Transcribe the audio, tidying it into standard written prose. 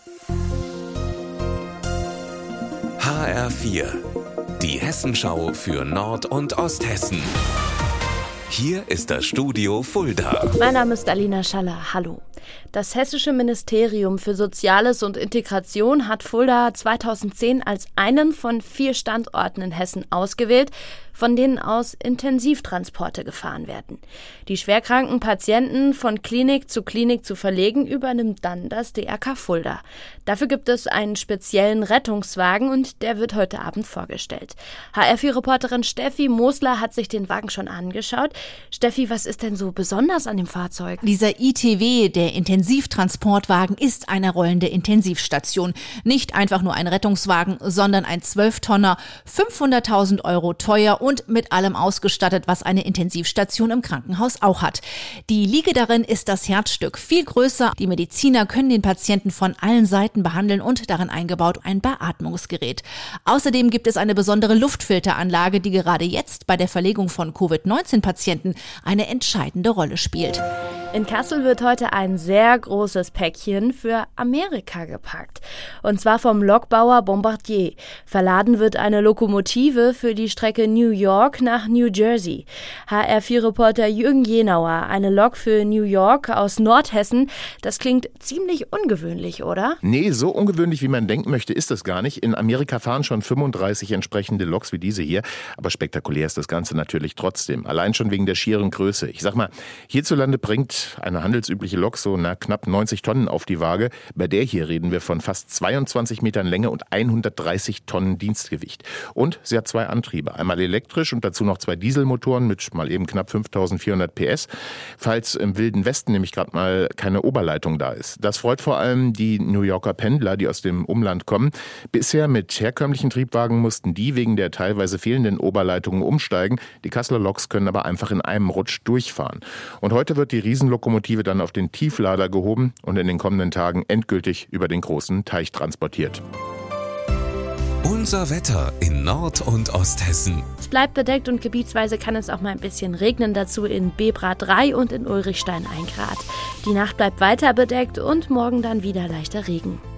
HR4, die Hessenschau für Nord- und Osthessen. Hier ist das Studio Fulda. Mein Name ist Alina Schaller. Hallo. Das Hessische Ministerium für Soziales und Integration hat Fulda 2010 als einen von 4 Standorten in Hessen ausgewählt, von denen aus Intensivtransporte gefahren werden. Die schwerkranken Patienten von Klinik zu verlegen, übernimmt dann das DRK Fulda. Dafür gibt es einen speziellen Rettungswagen und der wird heute Abend vorgestellt. HR4-Reporterin Steffi Mosler hat sich den Wagen schon angeschaut. Steffi, was ist denn so besonders an dem Fahrzeug? Dieser ITW, der Intensivtransportwagen, ist eine rollende Intensivstation. Nicht einfach nur ein Rettungswagen, sondern ein 12-Tonner, 500.000 Euro teuer und mit allem ausgestattet, was eine Intensivstation im Krankenhaus auch hat. Die Liege darin ist das Herzstück, viel größer. Die Mediziner können den Patienten von allen Seiten behandeln und darin eingebaut ein Beatmungsgerät. Außerdem gibt es eine besondere Luftfilteranlage, die gerade jetzt bei der Verlegung von Covid-19-Patienten eine entscheidende Rolle spielt. In Kassel wird heute ein sehr großes Päckchen für Amerika gepackt. Und zwar vom Lokbauer Bombardier. Verladen wird eine Lokomotive für die Strecke New York nach New Jersey. HR4-Reporter Jürgen Jenauer, eine Lok für New York aus Nordhessen. Das klingt ziemlich ungewöhnlich, oder? Nee, so ungewöhnlich, wie man denken möchte, ist das gar nicht. In Amerika fahren schon 35 entsprechende Loks wie diese hier. Aber spektakulär ist das Ganze natürlich trotzdem. Allein schon wegen der schieren Größe. Ich sag mal, hierzulande bringt eine handelsübliche Lok so knapp 90 Tonnen auf die Waage. Bei der hier reden wir von fast 22 Metern Länge und 130 Tonnen Dienstgewicht. Und sie hat 2 Antriebe. Einmal elektrisch und dazu noch 2 Dieselmotoren mit mal eben knapp 5400 PS. Falls im Wilden Westen nämlich gerade mal keine Oberleitung da ist. Das freut vor allem die New Yorker Pendler, die aus dem Umland kommen. Bisher mit herkömmlichen Triebwagen mussten die wegen der teilweise fehlenden Oberleitungen umsteigen. Die Kasseler Loks können aber einfach in einem Rutsch durchfahren. Und heute wird die Riesenlokomotive dann auf den Tieflader gehoben und in den kommenden Tagen endgültig über den großen Teich transportiert. Unser Wetter in Nord- und Osthessen. Es bleibt bedeckt und gebietsweise kann es auch mal ein bisschen regnen. Dazu in Bebra 3 und in Ulrichstein 1 Grad. Die Nacht bleibt weiter bedeckt und morgen dann wieder leichter Regen.